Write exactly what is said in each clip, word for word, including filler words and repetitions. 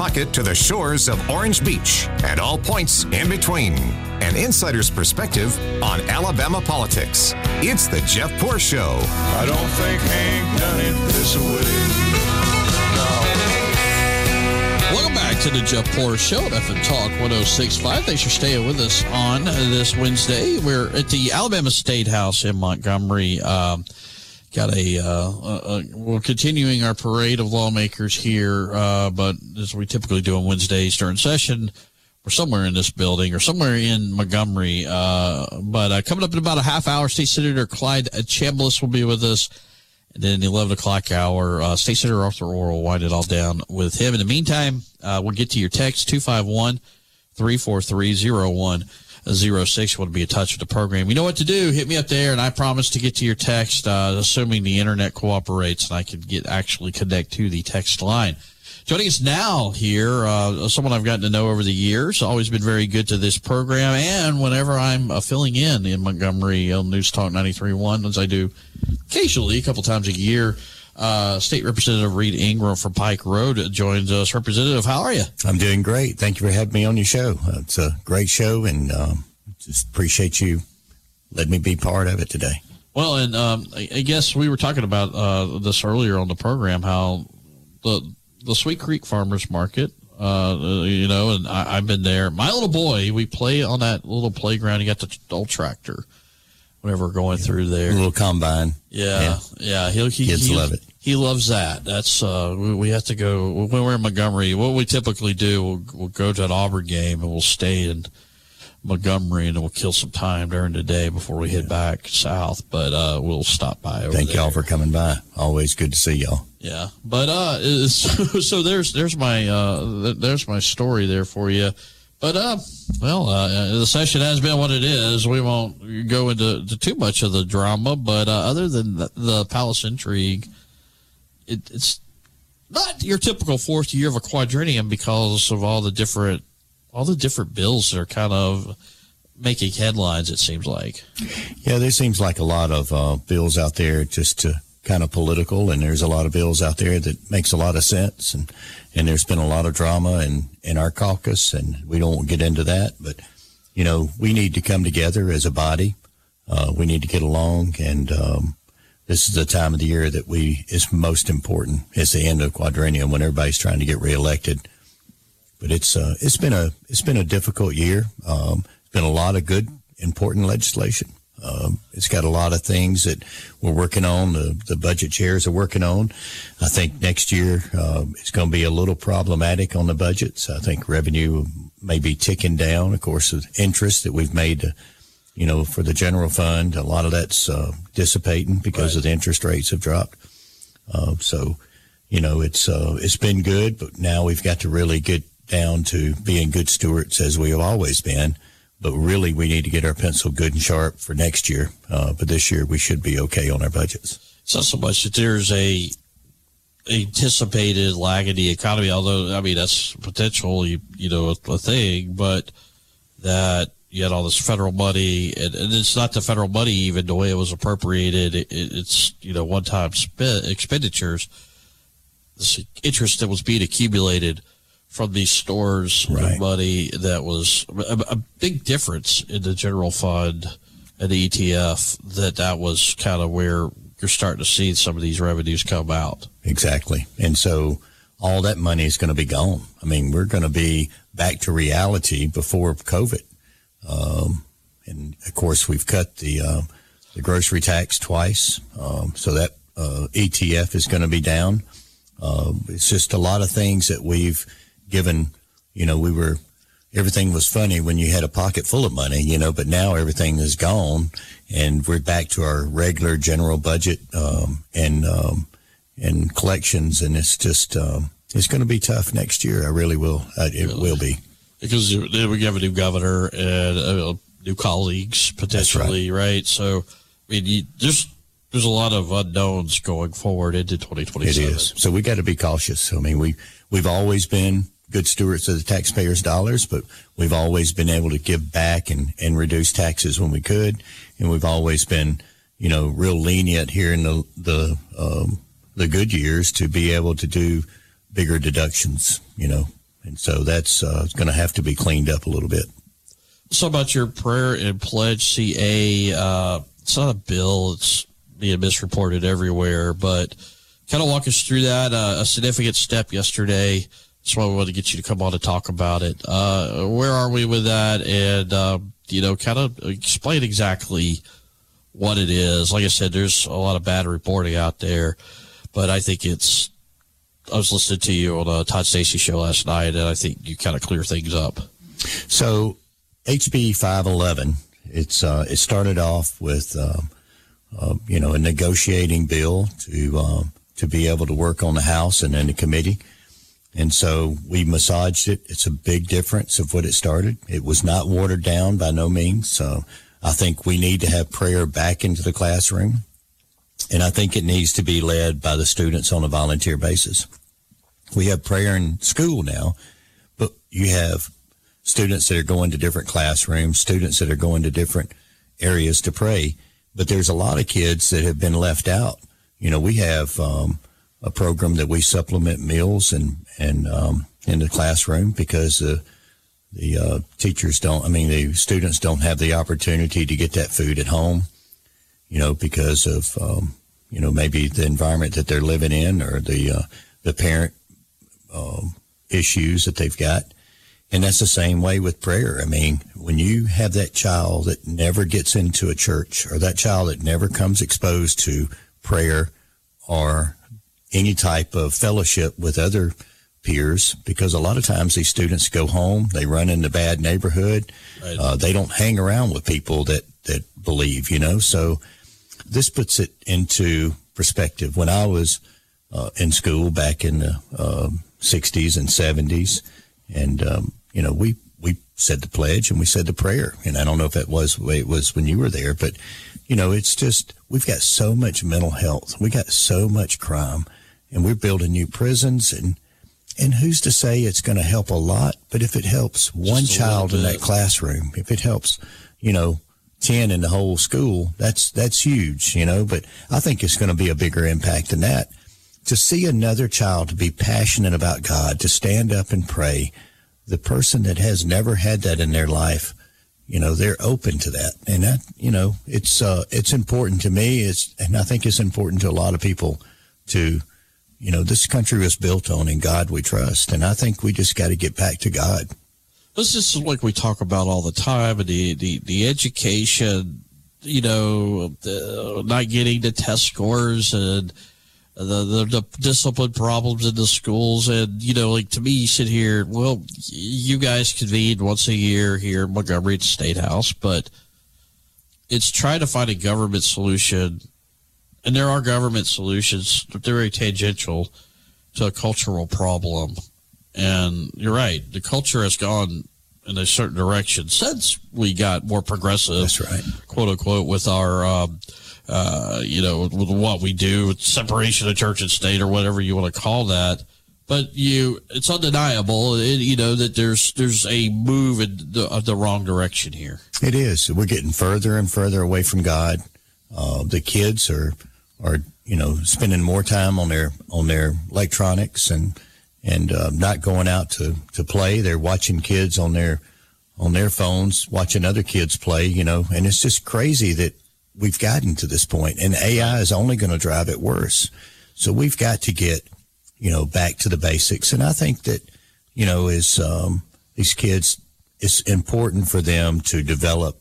pocket to the shores of Orange Beach and all points in between. An insider's perspective on Alabama politics. It's the Jeff Poor Show. I don't think Hank done it this way. Welcome back to the Jeff Poor Show at F M Talk one oh six point five. Thanks for staying with us on this Wednesday. We're at the Alabama State House in Montgomery. Um, got a, uh, uh, we're continuing our parade of lawmakers here, uh, but as we typically do on Wednesdays during session, we're somewhere in this building or somewhere in Montgomery. Uh, but uh, coming up in about a half hour, State Senator Clyde Chambliss will be with us. And then the eleven o'clock hour, uh, State Senator Arthur Orr will wind it all down with him. In the meantime, uh, we'll get to your text, two five one, three four three, zero one zero six. You want to be in touch with the program. You know what to do. Hit me up there, and I promise to get to your text, uh, assuming the internet cooperates and I can get actually connect to the text line. Joining us now here, uh, someone I've gotten to know over the years, always been very good to this program, and whenever I'm uh, filling in in Montgomery on News Talk ninety-three point one, as I do occasionally, a couple times a year, uh, State Representative Reed Ingram from Pike Road joins us. Representative, how are you? I'm doing great. Thank you for having me on your show. Uh, it's a great show, and um, just appreciate you letting me be part of it today. Well, and um, I, I guess we were talking about uh, this earlier on the program, how the the Sweet Creek Farmers Market, uh, you know, and I, I've been there. My little boy, we play on that little playground. You got the old tractor whenever we're going yeah. through there. A little combine. Yeah, yeah. yeah. He'll, he, Kids he, love it. He loves that. That's uh, we, we have to go when we're in Montgomery. What we typically do, we'll, we'll go to an Auburn game and we'll stay in Montgomery and we'll kill some time during the day before we head back south. But uh, we'll stop by. Over Thank there. y'all for coming by. Always good to see y'all. Yeah, but uh, it's, so there's there's my uh, there's my story there for you. But uh, well, uh, the session has been what it is. We won't go into to too much of the drama, but uh, other than the, the palace intrigue, it, it's not your typical fourth year of a quadrennium because of all the different all the different bills that are kind of making headlines. It seems like. Yeah, there seems like a lot of uh, bills out there just to. Kind of political, and there's a lot of bills out there that makes a lot of sense, and and there's been a lot of drama in in our caucus, and we don't get into that, but you know, we need to come together as a body. Uh, we need to get along, and um, this is the time of the year that we is most important. It's the end of quadrennium when everybody's trying to get reelected. But it's uh, it's been a it's been a difficult year. Um, it's been a lot of good, important legislation. Um, it's got a lot of things that we're working on. The, the budget chairs are working on. I think next year uh, it's going to be a little problematic on the budgets. I think revenue may be ticking down. Of course, the interest that we've made, to, you know, for the general fund, a lot of that's uh, dissipating because right. of the interest rates have dropped. Uh, so, you know, it's uh, it's been good, but now we've got to really get down to being good stewards as we have always been. But really, we need to get our pencil good and sharp for next year. Uh, but this year, we should be okay on our budgets. It's not so much that there's a anticipated lag in the economy, although, I mean, that's potentially, you know, a, a thing, but that you had all this federal money, and, and it's not the federal money even the way it was appropriated. It, it's, you know, one-time spe- expenditures. This interest that was being accumulated from these stores right. of money that was a, a big difference in the general fund and the E T F, that that was kind of where you're starting to see some of these revenues come out. Exactly. And so all that money is going to be gone. I mean, we're going to be back to reality before COVID. Um, and, of course, we've cut the, uh, the grocery tax twice, um, so that uh, E T F is going to be down. Uh, it's just a lot of things that we've given, you know, we were, everything was funny when you had a pocket full of money, you know, but now everything is gone and we're back to our regular general budget, um, and, um, and collections. And it's just, um, it's going to be tough next year. I really will. Uh, it really? will be. Because then we have a new governor and uh, new colleagues potentially, right. right? So, I mean, you, there's, there's a lot of unknowns going forward into twenty twenty-seven. It is. So we got to be cautious. I mean, we, we've always been good stewards of the taxpayers' dollars, but we've always been able to give back and, and reduce taxes when we could. And we've always been, you know, real lenient here in the, the, um, the good years to be able to do bigger deductions, you know, And so that's uh, going to have to be cleaned up a little bit. So about your prayer and pledge C A, uh, it's not a bill. It's being misreported everywhere, but kind of walk us through that. Uh, a significant step yesterday. That's why we wanted to get you to come on and talk about it. Uh, where are we with that? And, uh, you know, kind of explain exactly what it is. Like I said, there's a lot of bad reporting out there, but I think it's, I was listening to you on a Todd Stacy show last night, and I think you kind of clear things up. So H B five eleven, it's, uh, it started off with, um, uh, you know, a negotiating bill to, um, to be able to work on the House and in the committee. And so we massaged it. It's a big difference of what it started. It was not watered down by no means. So I think we need to have prayer back into the classroom. And I think it needs to be led by the students on a volunteer basis. We have prayer in school now, but you have students that are going to different classrooms, students that are going to different areas to pray. But there's a lot of kids that have been left out. You know, we have um, a program that we supplement meals and, and um, in the classroom because uh, the uh, teachers don't, I mean, the students don't have the opportunity to get that food at home, you know, because of, um, you know, maybe the environment that they're living in or the, uh, the parent um, issues that they've got. And that's the same way with prayer. I mean, when you have that child that never gets into a church or that child that never comes exposed to prayer or any type of fellowship with other peers, because a lot of times these students go home, they run in the bad neighborhood, right. uh, they don't hang around with people that, that believe, you know. So this puts it into perspective. When I was uh, in school back in the uh, sixties and seventies, and, um, you know, we, we said the pledge and we said the prayer. And I don't know if that was the way it was when you were there, but, you know, it's just, we've got so much mental health. We got so much crime, and we're building new prisons. And, and who's to say it's going to help a lot? But if it helps one child in that classroom, if it helps, you know, ten in the whole school, that's, that's huge, you know, but I think it's going to be a bigger impact than that. To see another child to be passionate about God, to stand up and pray, the person that has never had that in their life, you know, they're open to that. And that, you know, it's, uh, it's important to me. It's, and I think it's important to a lot of people to, you know, this country was built on In God We Trust. And I think we just got to get back to God. This is like we talk about all the time, the, the, the education, you know, the, not getting the test scores and the, the, the discipline problems in the schools. And, you know, like to me, you sit here, well, you guys convene once a year here in Montgomery at the State House, but it's trying to find a government solution. And there are government solutions, but they're very tangential to a cultural problem. And you're right, the culture has gone in a certain direction since we got more progressive, that's right, quote unquote, with our, um, uh, you know, with what we do, with separation of church and state or whatever you want to call that. But you, it's undeniable, it, you know, that there's there's a move in the, uh, the wrong direction here. It is. We're getting further and further away from God. Uh, the kids are are you know spending more time on their on their electronics and. and uh, not going out to, to play. They're watching kids on their on their phones, watching other kids play, you know, and it's just crazy that we've gotten to this point, and A I is only going to drive it worse. So we've got to get, you know, back to the basics. And I think that, you know, is um, these kids, it's important for them to develop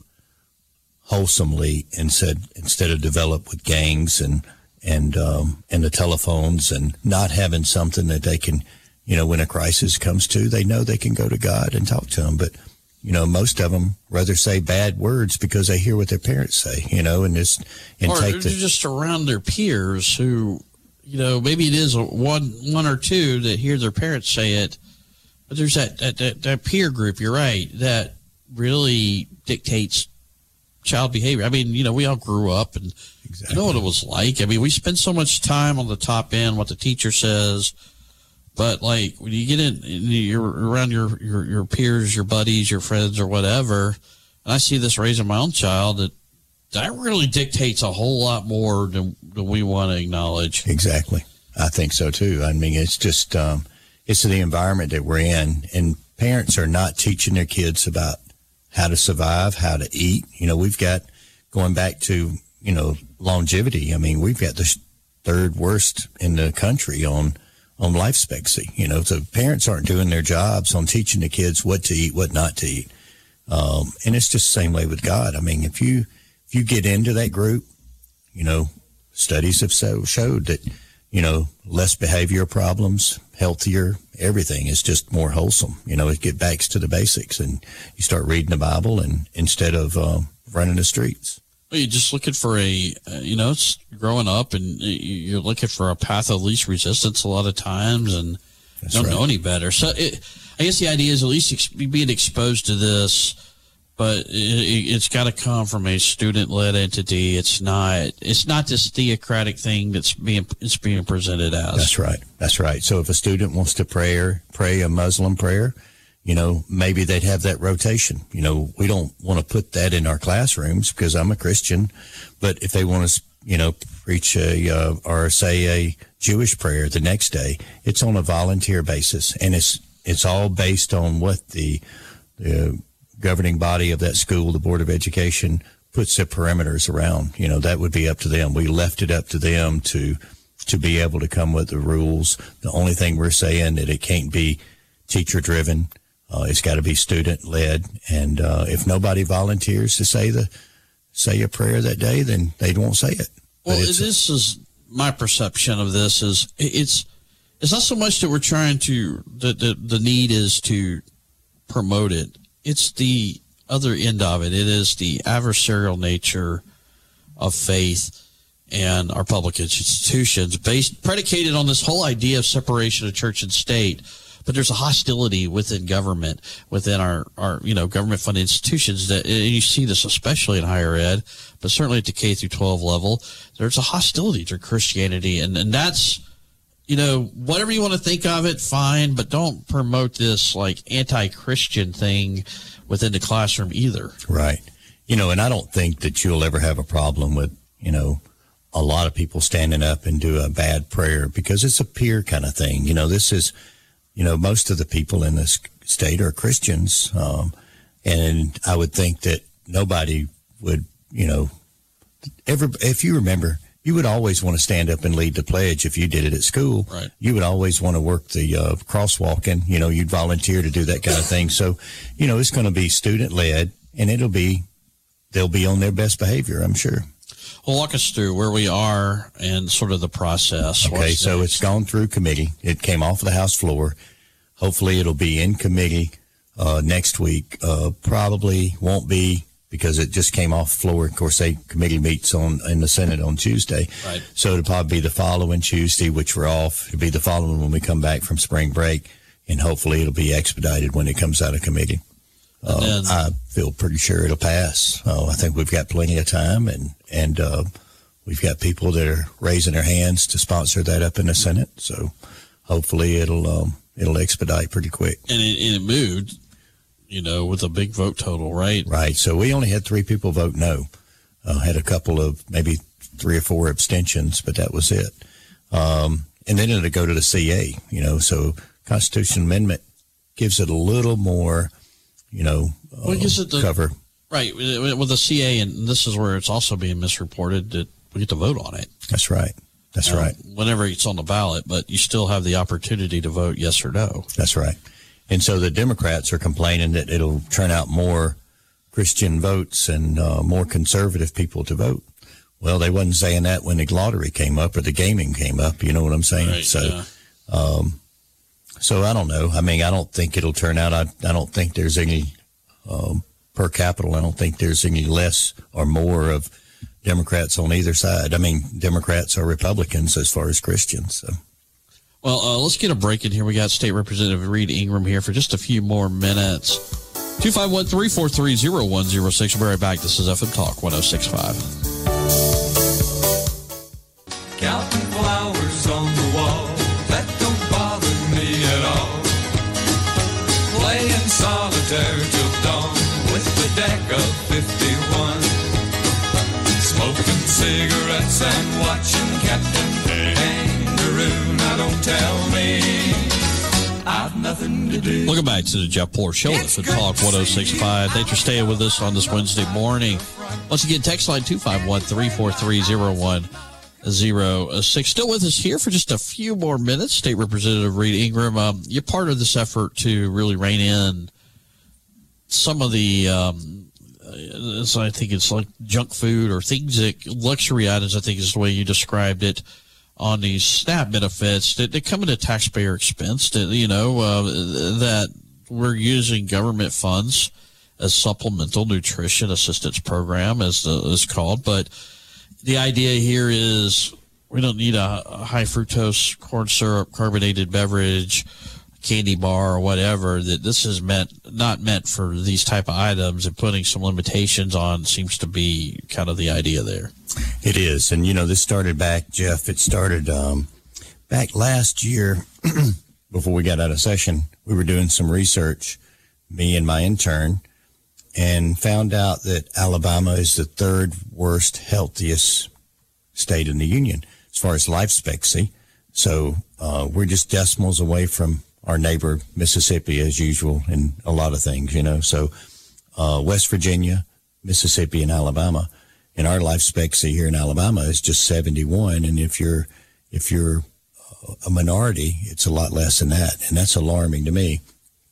wholesomely instead, instead of develop with gangs and, and, um, and the telephones and not having something that they can, you know, when a crisis comes to, they know they can go to God and talk to him. But, you know, most of them rather say bad words because they hear what their parents say, you know, and just, and or take they're the, just around their peers who, you know, maybe it is a one, one or two that hear their parents say it, but there's that, that, that, that peer group, you're right, that really dictates child behavior. I mean, you know, we all grew up and exactly. You know what it was like. I mean, we spend so much time on the top end, what the teacher says, but like when you get in, you're around your, your, your peers, your buddies, your friends or whatever, and I see this raising my own child, that that really dictates a whole lot more than, than we want to acknowledge. Exactly. I think so too. I mean, it's just, um, it's the environment that we're in, and parents are not teaching their kids about how to survive, how to eat. You know, we've got, going back to, you know, longevity. I mean, we've got the third worst in the country on, on life expectancy. You know, so parents aren't doing their jobs on teaching the kids what to eat, what not to eat. Um, and it's just the same way with God. I mean, if you, if you get into that group, you know, studies have so showed that, you know, less behavioral problems, healthier, everything is just more wholesome. You know, it gets back to the basics, and you start reading the Bible and instead of um, running the streets. Well, you're just looking for a, uh, you know, it's growing up, and you're looking for a path of least resistance a lot of times, and That's don't right. know any better. So it, I guess the idea is at least ex- being exposed to this, but it, it's got to come from a student-led entity. It's not. It's not this theocratic thing that's being it's being presented as. That's right. That's right. So if a student wants to pray pray a Muslim prayer, you know, maybe they'd have that rotation. You know, we don't want to put that in our classrooms because I'm a Christian, but if they want to, you know, preach a uh, or say a Jewish prayer the next day, it's on a volunteer basis, and it's it's all based on what the the governing body of that school, the Board of Education, puts the parameters around. You know, that would be up to them. We left it up to them to to be able to come with the rules. The only thing we're saying that it can't be teacher driven. Uh, it's got to be student led. And uh, if nobody volunteers to say the say a prayer that day, then they won't say it. Well, this is my perception of this is it's it's not so much that we're trying to the the, the need is to promote it. It's the other end of it. It is the adversarial nature of faith and our public institutions based predicated on this whole idea of separation of church and state. But there's a hostility within government, within our, our you know, government-funded institutions that, and you see this especially in higher ed, but certainly at the K through twelve level, there's a hostility to Christianity. And, and that's, you know, whatever you want to think of it, fine, but don't promote this like anti-Christian thing within the classroom either. Right. You know, and I don't think that you'll ever have a problem with, you know, a lot of people standing up and do a bad prayer because it's a peer kind of thing. You know, this is, you know, most of the people in this state are Christians. Um, and I would think that nobody would, you know, ever, if you remember, you would always want to stand up and lead the pledge if you did it at school. Right. You would always want to work the uh, crosswalking. You know, you'd volunteer to do that kind of thing. So, you know, it's going to be student-led, and it'll be, they'll be on their best behavior, I'm sure. Well, walk us through where we are and sort of the process. Okay, What's so next? it's gone through committee. It came off the House floor. Hopefully it'll be in committee uh, next week. Uh, probably won't be because it just came off the floor. Of course, they committee meets on in the Senate on Tuesday. Right. So it'll probably be the following Tuesday, which we're off. It'll be the following when we come back from spring break, and hopefully it'll be expedited when it comes out of committee. Uh, then, I feel pretty sure it'll pass. Uh, I think we've got plenty of time, and and uh, we've got people that are raising their hands to sponsor that up in the Senate. So hopefully it'll um, it'll expedite pretty quick. And it, and it moved, you know, with a big vote total, right? Right. So we only had three people vote no. Uh, had a couple of maybe three or four abstentions, but that was it. Um, and then it'll go to the C A, you know, so Constitutional Amendment gives it a little more, you know, uh, well, gives it the, cover. Right. With the C A, and this is where it's also being misreported, that we get to vote on it. That's right. That's um, right. Whenever it's on the ballot, but you still have the opportunity to vote yes or no. That's right. And so the Democrats are complaining that it'll turn out more Christian votes and uh, more conservative people to vote. Well, they wasn't saying that when the lottery came up or the gaming came up. You know what I'm saying? Right, so, yeah. um, so I don't know. I mean, I don't think it'll turn out. I, I don't think there's any um, per capita. I don't think there's any less or more of Democrats on either side. I mean, Democrats are Republicans as far as Christians. So. Well, uh, let's get a break in here. We got State Representative Reed Ingram here for just a few more minutes. two five one, three four three, zero one zero six. We'll be right back. This is F M Talk one oh six point five. Counting flowers on the wall, that don't bother me at all. Playing solitaire till dawn with the deck of fifty-one. Smoking cigarettes and watching Captain Kangaroo. Now don't tell me Welcome back to the Jeff Poor Show. It's the Talk one oh six point five. Thanks for staying with us on this Wednesday morning. Once again, text line two five one, three four three, zero one zero six. Still with us here for just a few more minutes. State Representative Reed Ingram, um, you're part of this effort to really rein in some of the, um, I think it's like junk food or things that luxury items, I think is the way you described it, on these SNAP benefits that they come at a taxpayer expense, that, you know, uh, that we're using government funds as supplemental nutrition assistance program, as the, it's called. But the idea here is we don't need a, a high fructose corn syrup carbonated beverage, candy bar, or whatever. That this is meant, not meant for these type of items, and putting some limitations on seems to be kind of the idea there. It is. And, you know, this started back, Jeff, it started um, back last year before we got out of session. We were doing some research, me and my intern, and found out that Alabama is the third worst, healthiest state in the union as far as life expectancy. So uh, we're just decimals away from our neighbor, Mississippi, as usual, in a lot of things, you know. So uh, West Virginia, Mississippi, and Alabama. And our life expectancy here in Alabama is just seventy-one, and if you're if you're a minority, it's a lot less than that, and that's alarming to me.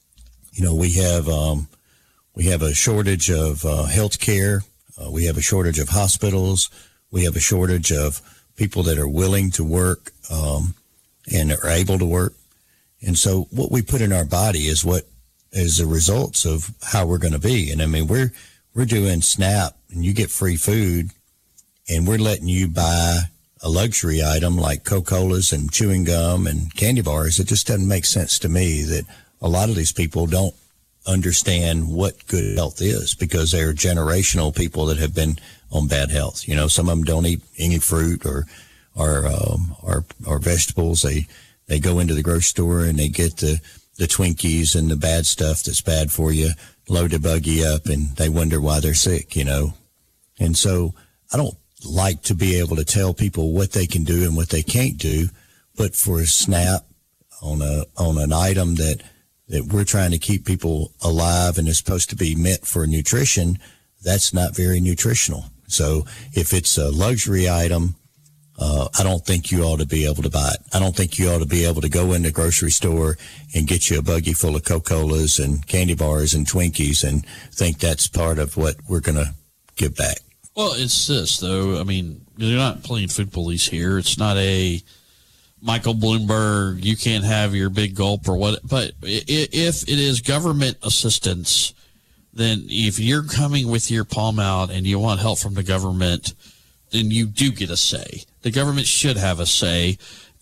You know, we have um, we have a shortage of uh, health care, uh, we have a shortage of hospitals, we have a shortage of people that are willing to work um, and are able to work, and so what we put in our body is what is the results of how we're going to be. And I mean, we're we're doing SNAP, and you get free food, and we're letting you buy a luxury item like Coca-Colas and chewing gum and candy bars. It just doesn't make sense to me that a lot of these people don't understand what good health is, because they're generational people that have been on bad health. You know, some of them don't eat any fruit or or um, or, or vegetables. They they go into the grocery store and they get the the Twinkies and the bad stuff that's bad for you, load the buggy up, and they wonder why they're sick, you know. And so I don't like to be able to tell people what they can do and what they can't do, but for a SNAP on a on an item that that we're trying to keep people alive and is supposed to be meant for nutrition, that's not very nutritional. So if it's a luxury item, uh, I don't think you ought to be able to buy it. I don't think you ought to be able to go in the grocery store and get you a buggy full of Coca-Colas and candy bars and Twinkies and think that's part of what we're going to give back. Well, it's this, though. I mean, you're not playing food police here. It's not a Michael Bloomberg, you can't have your big gulp or what. But if it is government assistance, then if you're coming with your palm out and you want help from the government, then you do get a say. The government should have a say,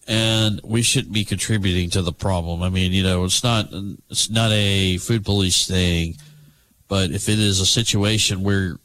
and we shouldn't be contributing to the problem. I mean, you know, it's not it's not a food police thing, but if it is a situation where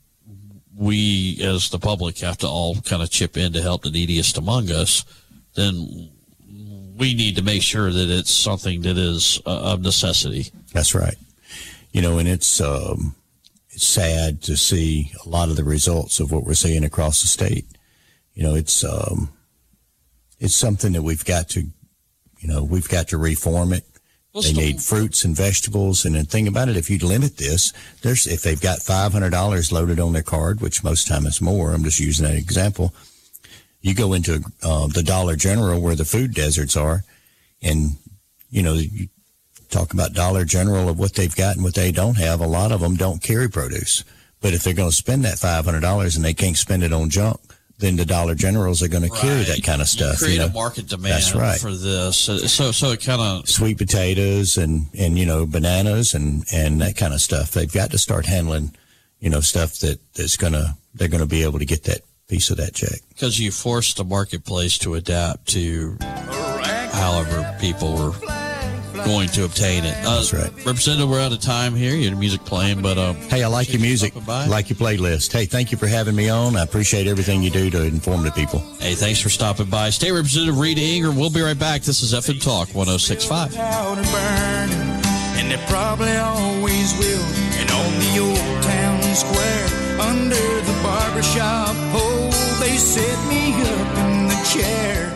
we as the public have to all kind of chip in to help the neediest among us, then we need to make sure that it's something that is uh, of necessity. That's right. You know, and it's um, it's sad to see a lot of the results of what we're seeing across the state. You know, it's um, it's something that we've got to, you know, we've got to reform it. Well, they need fruits and vegetables. And the thing about it, if you limit this, there's if they've got five hundred dollars loaded on their card, which most time is more, I'm just using that example. You go into uh, the Dollar General where the food deserts are, and, you know, you talk about Dollar General of what they've got and what they don't have. A lot of them don't carry produce. But if they're going to spend that five hundred dollars and they can't spend it on junk, then the Dollar Generals are going to right. carry that kind of stuff. You create you know? a market demand That's right. for this. So so it kind of... Sweet potatoes and, and, you know, bananas and, and that kind of stuff. They've got to start handling, you know, stuff that, that's going to, they're going to be able to get that piece of that check. Because you forced the marketplace to adapt to however people were going to obtain it. Uh, That's right. Representative, we're out of time here. You had music playing, but... Um, hey, I like your music. I like your playlist. Hey, thank you for having me on. I appreciate everything you do to inform the people. Hey, thanks for stopping by. State Representative Reed Ingram. We'll be right back. This is F N Talk one oh six point five. And they probably always will. And on the old town square, under the barbershop pole, they set me up in the chair.